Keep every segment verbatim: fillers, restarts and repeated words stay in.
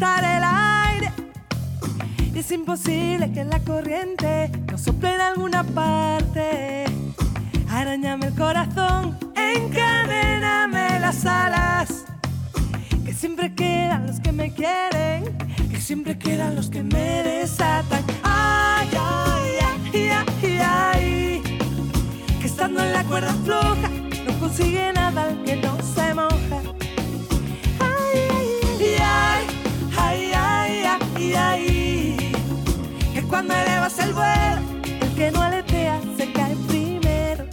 soltar el aire. Y es imposible que la corriente no sople en alguna parte. Arañame el corazón, encadéname las alas. Que siempre quedan los que me quieren, que siempre quedan los que me desatan. Ay, ay, ay, ay, ay. Que estando en la cuerda floja no consigue nada el que no se moja. Ay, ay, ay, ay, ay, ay, ay. Que cuando elevas el vuelo, el que no aletea se cae primero.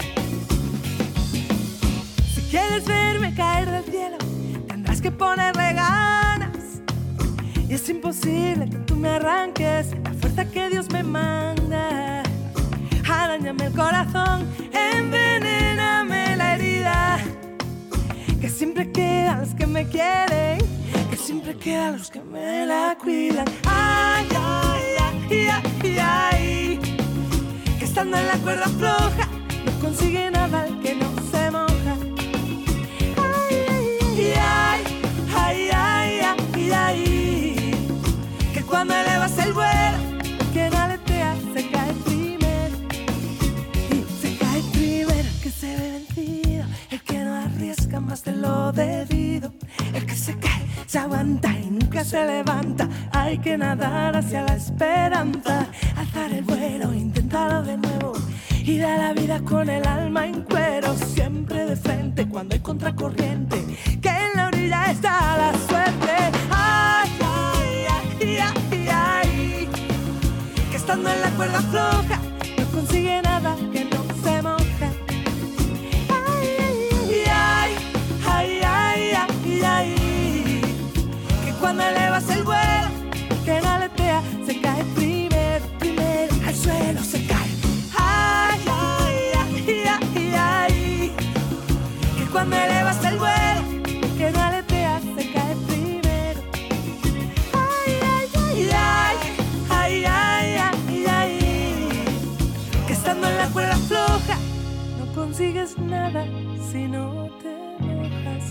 Si quieres verme caer del cielo, tendrás que ponerle ganas. Y es imposible que tú me arranques la fuerza que Dios me manda. Arañame el corazón, envenéname la herida. Que siempre quedan los que me quieren, que siempre quedan los que me la cuidan. Ay, ay, ay, ay, ay. Que estando en la cuerda floja no consigue nada el que no se moja. Ay, ay, ay, ay, ay, ay. Que cuando elevas el vuelo, el que no aletea se cae primero. Y se cae primero el que se ve vencido, el que no arriesga más de lo debido. El que se cae, se aguanta y nunca se levanta. Hay que nadar hacia la esperanza, alzar el vuelo, intentarlo de nuevo y dar la vida con el alma en cuero. Siempre de frente cuando hay contracorriente, que en la orilla está la suerte. Ay, ay, ay, ay, ay. Que estando en la cuerda floja no consigue nada que no se moja. Ay, ay, ay, ay, ay, ay. Que cuando elevas el vuelo, que no aletea se cae primero, primero al suelo se cae. Ay, ay, ay, ay, ay. Que cuando elevas el vuelo, que no aletea se cae primero. Ay, ay, ay, ay, ay, ay, ay, ay. Que estando en la cuerda floja no consigues nada si no te mojas.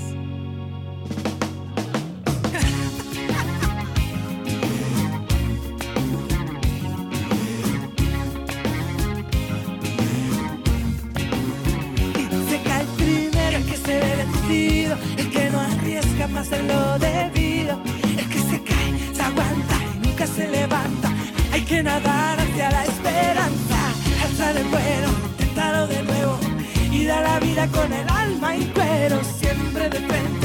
El que no arriesga más de lo debido, el que se cae, se aguanta y nunca se levanta. Hay que nadar hacia la esperanza, alzar el vuelo, intentarlo de nuevo y dar la vida con el alma en cuero. Siempre de frente